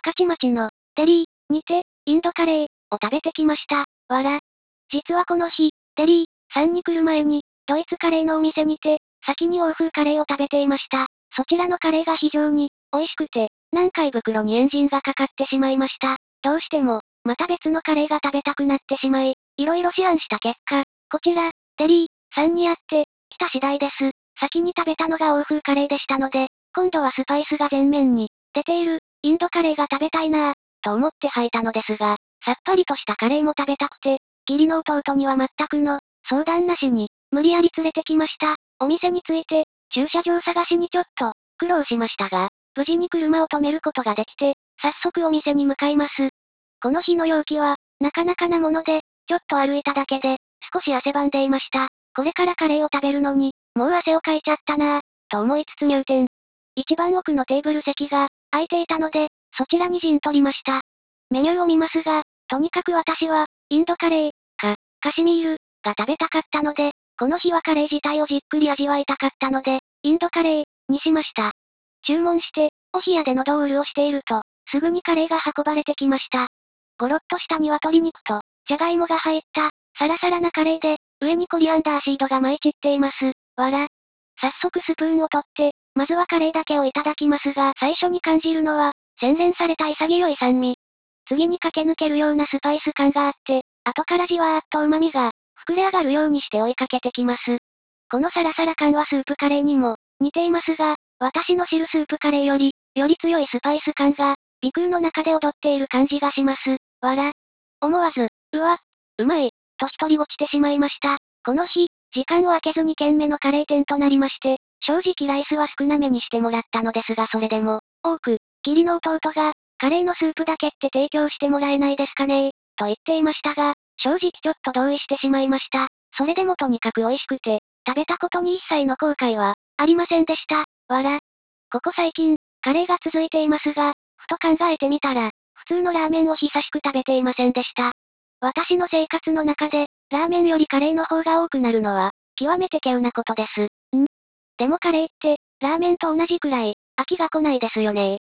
御徒町の、デリー、にて、インドカレー、を食べてきました。わら。実はこの日、デリー、さんに来る前に、ドイツカレーのお店にて、先に欧風カレーを食べていました。そちらのカレーが非常に、美味しくて、何回袋にエンジンがかかってしまいました。どうしても、また別のカレーが食べたくなってしまい、いろいろ思案した結果、こちら、デリー、さんにあって、来た次第です。先に食べたのが欧風カレーでしたので、今度はスパイスが前面に、出ている、インドカレーが食べたいなぁ、と思って履いたのですが、さっぱりとしたカレーも食べたくて、義理の弟には全くの、相談なしに、無理やり連れてきました。お店に着いて、駐車場探しにちょっと、苦労しましたが、無事に車を止めることができて、早速お店に向かいます。この日の陽気は、なかなかなもので、ちょっと歩いただけで、少し汗ばんでいました。これからカレーを食べるのに、もう汗をかいちゃったなぁ、と思いつつ入店。一番奥のテーブル席が、空いていたので、そちらに陣取りました。メニューを見ますが、とにかく私は、インドカレー、カシミール、が食べたかったので、この日はカレー自体をじっくり味わいたかったので、インドカレー、にしました。注文して、お冷やで喉を潤していると、すぐにカレーが運ばれてきました。ゴロッとした鶏肉と、じゃがいもが入った、サラサラなカレーで、上にコリアンダーシードが舞い散っています。わら。早速スプーンを取って、まずはカレーだけをいただきますが、最初に感じるのは、洗練された潔い酸味。次に駆け抜けるようなスパイス感があって、後からじわーっと旨味が、膨れ上がるようにして追いかけてきます。このサラサラ感はスープカレーにも、似ていますが、私の知るスープカレーより強いスパイス感が、鼻腔の中で踊っている感じがします。わら。思わず、うわ、うまい、と一人落ちてしまいました。この日、時間を空けずに軒目のカレー店となりまして、正直ライスは少なめにしてもらったのですがそれでも、多く、義理の弟が、カレーのスープだけって提供してもらえないですかねと言っていましたが、正直ちょっと同意してしまいました。それでもとにかく美味しくて、食べたことに一切の後悔は、ありませんでした。わら。ここ最近、カレーが続いていますが、ふと考えてみたら、普通のラーメンを久しく食べていませんでした。私の生活の中で、ラーメンよりカレーの方が多くなるのは、極めて稀有なことです。でもカレーって、ラーメンと同じくらい、飽きが来ないですよね